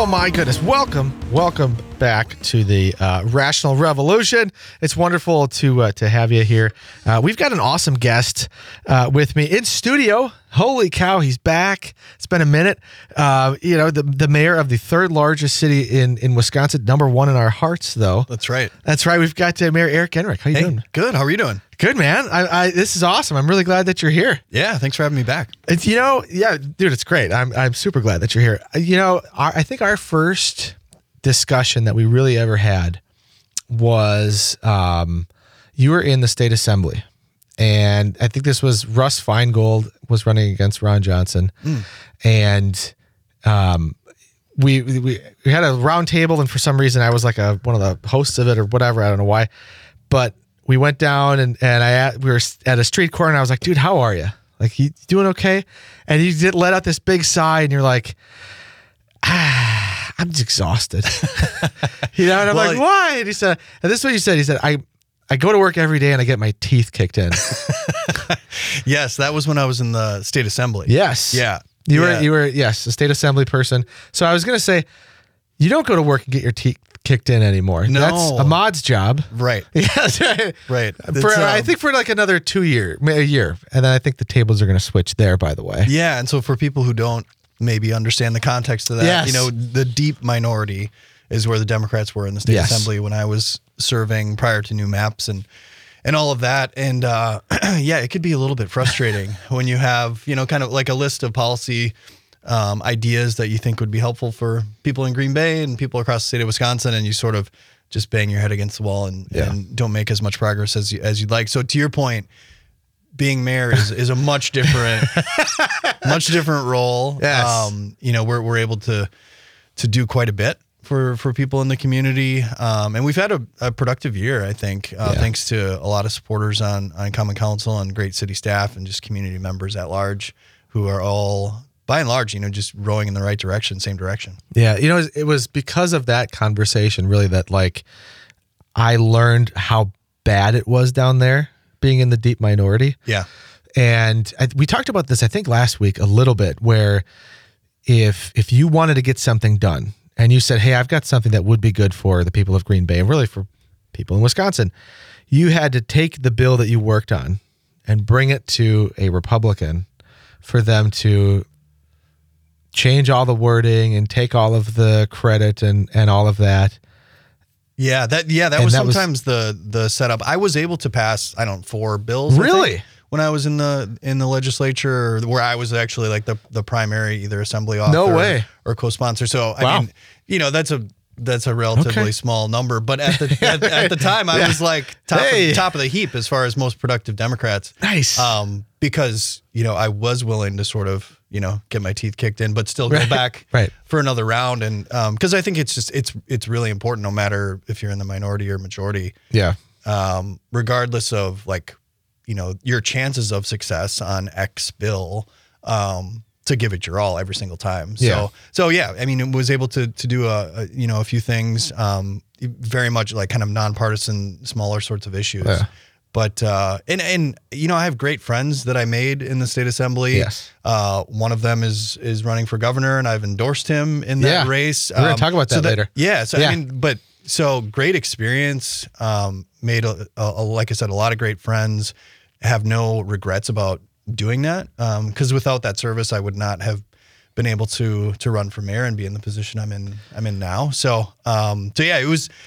Oh my goodness. Welcome back to the Rational Revolution. It's wonderful to have you here. We've got an awesome guest with me in studio. Holy cow, he's back. It's been a minute. The mayor of the third largest city in Wisconsin, number one in our hearts, though. That's right. We've got Mayor Eric Enrick. How you doing? Good. How are you doing? Good, man. I this is awesome. I'm really glad that you're here. Yeah, thanks for having me back. It's dude, it's great. I'm super glad that you're here. I think our first discussion that we really ever had was you were in the state assembly, and I think this was Russ Feingold was running against Ron Johnson, and we had a round table, and for some reason I was like one of the hosts of it or whatever. I don't know why, but we went down and we were at a street corner, and I was like, dude, how are you? Like, you doing okay? And you did let out this big sigh, and you're like, I'm just exhausted. And I'm like, why? And he said, and this is what you said. He said, I go to work every day and I get my teeth kicked in. Yes, that was when I was in the state assembly. Yes. Yeah. You were, yes, a state assembly person. So I was going to say, you don't go to work and get your teeth kicked in anymore. No. That's Ahmad's job. Right. Yes. Right. I think for like another a year. And then I think the tables are going to switch there, by the way. Yeah. And so for people who don't maybe understand the context of that, yes. The deep minority is where the Democrats were in the state assembly when I was serving prior to new maps and all of that. And it could be a little bit frustrating when you have, kind of like a list of policy ideas that you think would be helpful for people in Green Bay and people across the state of Wisconsin, and you sort of just bang your head against the wall and don't make as much progress as you'd like. So to your point, being mayor is a much different role. Yes. We're able to do quite a bit for people in the community. And we've had a productive year, I think, thanks to a lot of supporters on Common Council and great city staff and just community members at large who are all, by and large, just rowing in the right direction, same direction. Yeah. It was because of that conversation really that like I learned how bad it was down there being in the deep minority. Yeah. And we talked about this, I think last week a little bit, where if you wanted to get something done and you said, hey, I've got something that would be good for the people of Green Bay and really for people in Wisconsin, you had to take the bill that you worked on and bring it to a Republican for them to change all the wording and take all of the credit and all of that. Yeah, that was sometimes the setup. I was able to pass, 4 bills. Really? When I was in the legislature, where I was actually like the primary either assembly author no way. or co-sponsor. So wow. I mean, that's a relatively small number, but at the time I was like top of the heap as far as most productive Democrats. Nice. Because I was willing to sort of get my teeth kicked in, but still go back for another round. And because I think it's really important, no matter if you're in the minority or majority. Yeah. Regardless of like, your chances of success on X bill, to give it your all every single time. So yeah, I mean, it was able to do a few things, very much like kind of nonpartisan, smaller sorts of issues. Yeah. But, I have great friends that I made in the state assembly. Yes. One of them is running for governor, and I've endorsed him in that race. We're going to talk about that later. Yeah. So, I mean, so great experience, made like I said, a lot of great friends, have no regrets about doing that. Cause without that service, I would not have been able to run for mayor and be in the position I'm in now. So yeah, it was,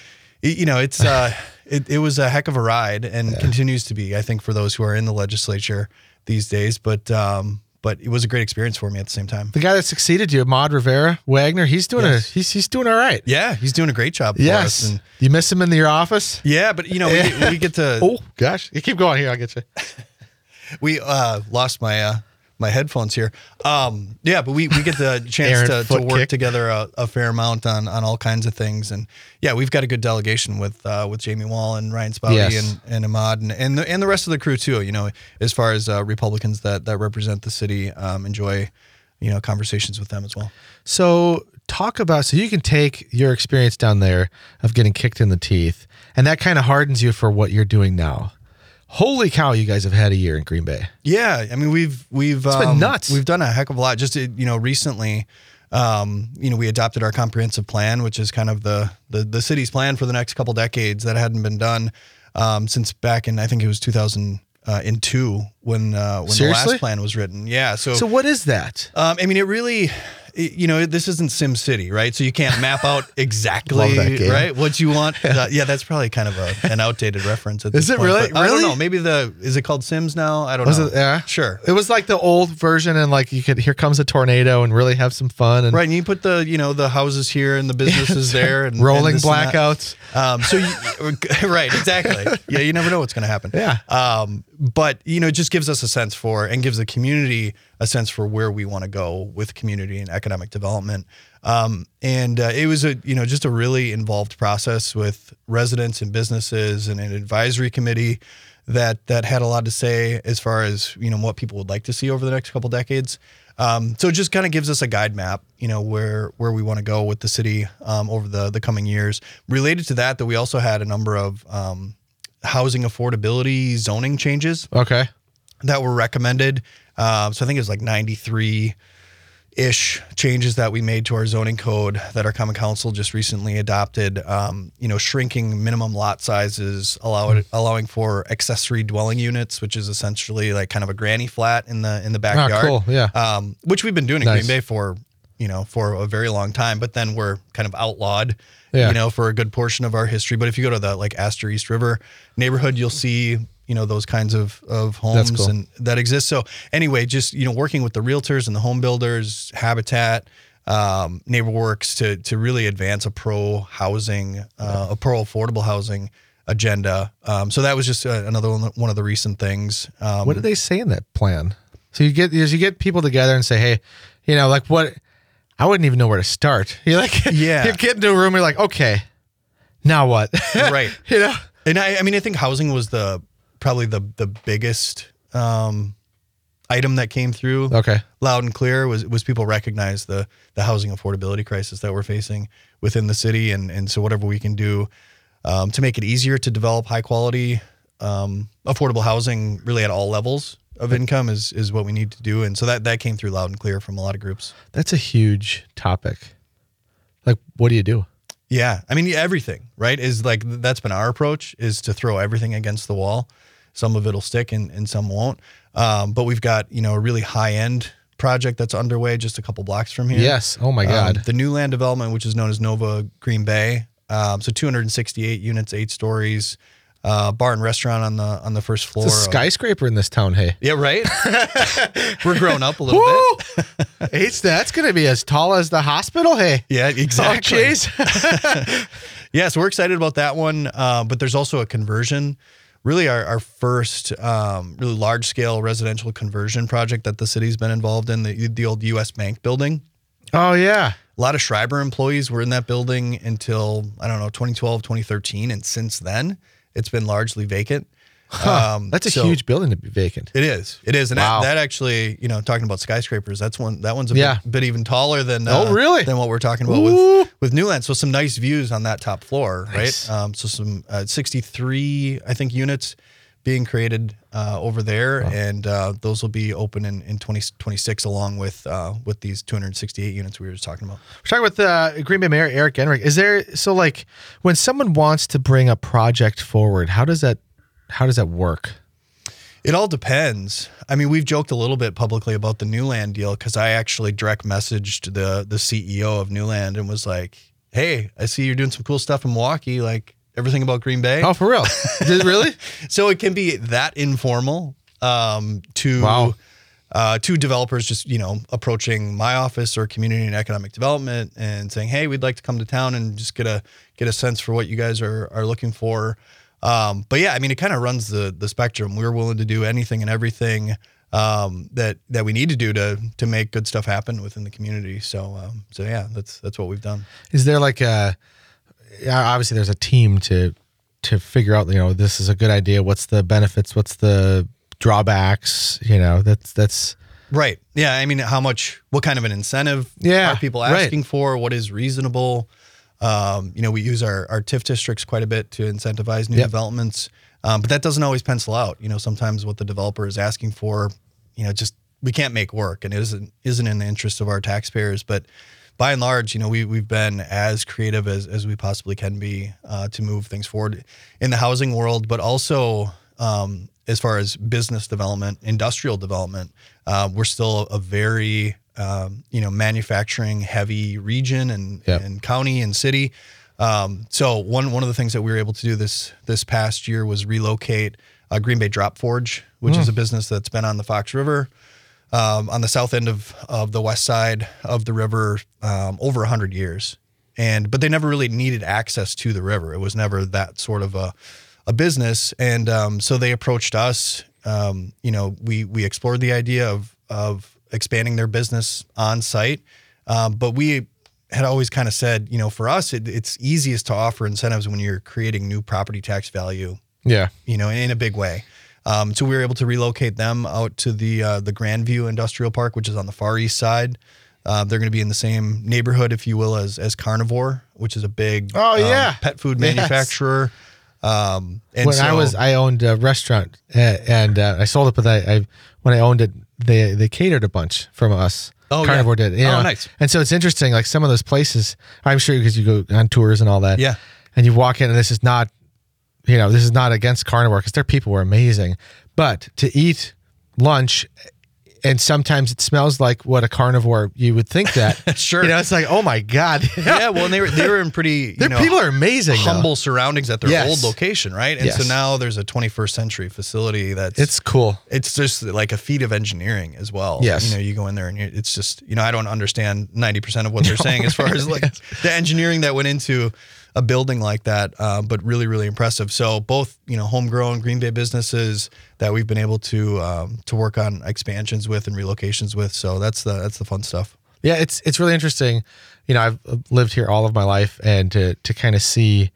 it was a heck of a ride and continues to be, I think, for those who are in the legislature these days. But it was a great experience for me at the same time. The guy that succeeded you, Ahmad Rivera Wagner, he's doing he's doing all right. Yeah, he's doing a great job for us. And you miss him in your office? Yeah, but we get to. Oh gosh, you keep going here. I'll get you. We lost my headphones here. But we get the chance to work together a fair amount on all kinds of things. And yeah, we've got a good delegation with Jamie Wall and Ryan Spouty and Ahmad and the rest of the crew too, as far as Republicans that represent the city, enjoy, conversations with them as well. So you can take your experience down there of getting kicked in the teeth, and that kind of hardens you for what you're doing now. Holy cow, you guys have had a year in Green Bay. Yeah, I mean we've it's been nuts. We've done a heck of a lot. Just recently, we adopted our comprehensive plan, which is kind of the city's plan for the next couple decades that hadn't been done since back in, I think it was 2002 when the last plan was written. Yeah. So what is that? It really, this isn't Sim City, right? So you can't map out exactly, right, what you want. Yeah, that's probably kind of an outdated reference at this Is it point. really? I don't know. Maybe is it called Sims now? I don't know. It, yeah. Sure. It was like the old version, and like you could, here comes a tornado and really have some fun. And right. And you put the houses here and the businesses there and rolling and blackouts. Right. Exactly. Yeah. You never know what's going to happen. Yeah. But it just gives us a sense for, and gives the community a sense for where we want to go with community and economic development. It was just a really involved process with residents and businesses and an advisory committee that had a lot to say as far as, what people would like to see over the next couple decades. So it just kind of gives us a guide map, where we want to go with the city, over the coming years. Related to that we also had a number of, housing affordability zoning changes. Okay. That were recommended. So I think it was like 93-ish changes that we made to our zoning code that our common council just recently adopted. Shrinking minimum lot sizes, allowing for accessory dwelling units, which is essentially like kind of a granny flat in the backyard. Oh, cool. Yeah. Which we've been doing in Green Bay for a very long time, but then we're kind of outlawed, for a good portion of our history. But if you go to the like Astor East River neighborhood, you'll see, those kinds of homes cool. and that exist. So anyway, just, working with the realtors and the home builders, Habitat, NeighborWorks to really advance a pro affordable housing agenda. So that was just another one of the recent things. What did they say in that plan? So you get people together and say, hey, like what, I wouldn't even know where to start. You're like, yeah, you get into a room, you're like, okay, now what? Right. And I think housing was probably the biggest item that came through loud and clear was people recognize the housing affordability crisis that we're facing within the city. And so whatever we can do to make it easier to develop high quality, affordable housing really at all levels of income is what we need to do. And so that came through loud and clear from a lot of groups. That's a huge topic. Like, what do you do? Yeah. Everything, right? Is like, that's been our approach, is to throw everything against the wall. Some of it'll stick and some won't. But we've got, a really high end project that's underway just a couple blocks from here. Yes. Oh my God. The new land development, which is known as Nova Green Bay. So 268 units, 8 stories, bar and restaurant on the first floor. It's a skyscraper in this town. Hey. Yeah. Right. We're growing up a little bit. That's going to be as tall as the hospital. Hey. Yeah, exactly. Oh, jeez. Yeah. So we're excited about that one. But there's also a conversion, really our first really large scale residential conversion project that the city's been involved in, the old US Bank building. Oh yeah. A lot of Schreiber employees were in that building until, 2012, 2013. And since then it's been largely vacant. That's a huge building to be vacant. It is. And wow. that actually, talking about skyscrapers, that one's a bit even taller than, really? than what we're talking about with Newland. So some nice views on that top floor, nice. Right? So some 63, I think, units being created over there. Wow. And those will be open in 2026 along with these 268 units we were just talking about. We're talking with Green Bay Mayor Eric Enrick. Is there, so like when someone wants to bring a project forward, how does that work? It all depends. We've joked a little bit publicly about the Newland deal because I actually direct messaged the CEO of Newland and was like, hey, I see you're doing some cool stuff in Milwaukee, like everything about Green Bay. Oh, for real? Did it really? So it can be that informal to developers just, approaching my office or community and economic development and saying, hey, we'd like to come to town and just get a sense for what you guys are looking for. But yeah, it kind of runs the spectrum. We're willing to do anything and everything that we need to do to make good stuff happen within the community. So yeah, that's what we've done. Is there like obviously there's a team to figure out, this is a good idea. What's the benefits? What's the drawbacks? That's right. Yeah. What kind of an incentive are people asking for? What is reasonable? We use our TIF districts quite a bit to incentivize new developments. But that doesn't always pencil out. Sometimes what the developer is asking for, just we can't make work, and it isn't in the interest of our taxpayers. But by and large, we've been as creative as we possibly can be to move things forward in the housing world, but also as far as business development, industrial development. We're still a very manufacturing heavy region and county and city. So one of the things that we were able to do this past year was relocate Green Bay Drop Forge, which is a business that's been on the Fox River, on the south end of the west side of the river, over 100 years. But they never really needed access to the river. It was never that sort of a business. And so they approached us. We explored the idea of expanding their business on site. But we had always kind of said, for us, it's easiest to offer incentives when you're creating new property tax value. Yeah. In a big way. So we were able to relocate them out to the Grandview Industrial Park, which is on the far east side. They're going to be in the same neighborhood, if you will, as Carnivore, which is a big pet food manufacturer. I owned a restaurant and I sold it, but when I owned it, they catered a bunch from us. Oh, Carnivore did. Nice. And so it's interesting, like some of those places, I'm sure because you go on tours and all that. Yeah. And you walk in and this is not against Carnivore because their people were amazing, but to eat lunch and sometimes it smells like what a carnivore you would think that. Sure. It's like, oh my God. Yeah. Well, and they were in pretty, their people are amazing, humble surroundings at their old location. Right. And Yes. so now there's a 21st century facility it's cool. It's just like a feat of engineering as well. Yes. You go in there and it's just, I don't understand 90% of what they're saying as far as like the engineering that went into a building like that, but really, really impressive. So both, homegrown Green Bay businesses that we've been able to work on expansions with and relocations with. So that's the fun stuff. Yeah, it's really interesting. I've lived here all of my life, and to kind of see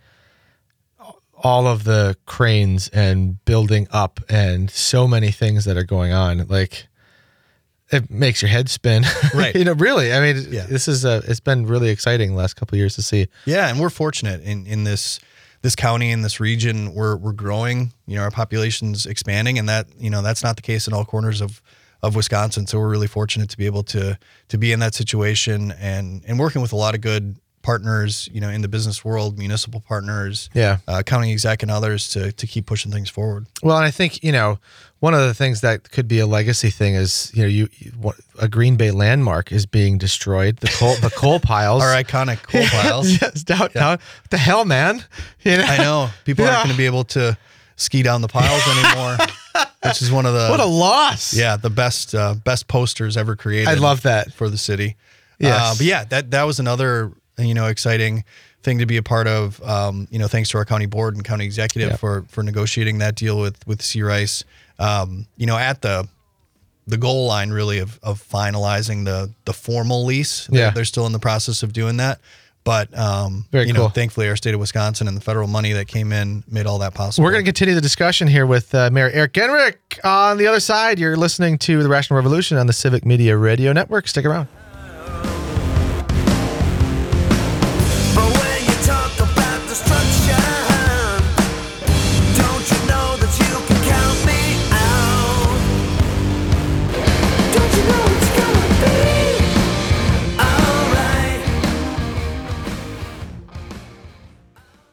all of the cranes and building up and so many things that are going on, like it makes your head spin. Right. Really. I mean, This is it's been really exciting the last couple of years to see. Yeah, and we're fortunate in this county, in this region. We're growing. Our population's expanding, and that that's not the case in all corners of Wisconsin. So we're really fortunate to be able to be in that situation and working with a lot of good partners, in the business world, municipal partners, county exec and others to keep pushing things forward. Well, and I think, one of the things that could be a legacy thing is, a Green Bay landmark is being destroyed. The coal piles. Our iconic coal piles. Yes, downtown. What the hell, man? I know. People aren't going to be able to ski down the piles anymore, which is one of the... What a loss. Yeah, the best posters ever created. I love that. For the city. Yes. But yeah, that was another... exciting thing to be a part of, thanks to our county board and county executive for negotiating that deal with C. Rice, at the goal line really of finalizing the formal lease. They're still in the process of doing that. But, Very cool. Thankfully our state of Wisconsin and the federal money that came in made all that possible. We're going to continue the discussion here with Mayor Eric Genrich. On the other side, you're listening to The Rational Revolution on the Civic Media Radio Network. Stick around.